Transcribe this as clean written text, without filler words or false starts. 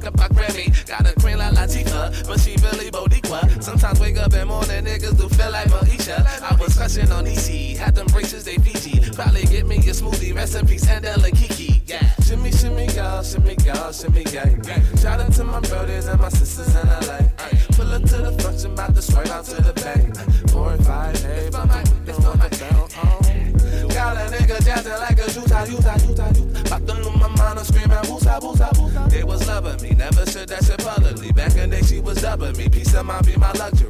up a Grammy. Got a queen like Latifah, but she really Bodiqua. Sometimes wake up in morning, niggas do feel like Moesha. I was crushing on EC, had them braces, they Fiji. Probably get me a smoothie, rest in peace, Andela Kiki. Yeah. Shimmy, shimmy, y'all, shimmy, y'all, shimmy, gang. Shout out to my brothers and my sisters in LA. Pull up to the function, bout to swerve out to the bank. 4 and 5, hey, but my don't want the bell on. Got a nigga dancing like a Utah. About to lose my mind, I'm screaming, woosa, woosa, woosa. They was loving me, never said that shit publicly. Back in the day, she was dubbing me. Peace of mind be my luxury.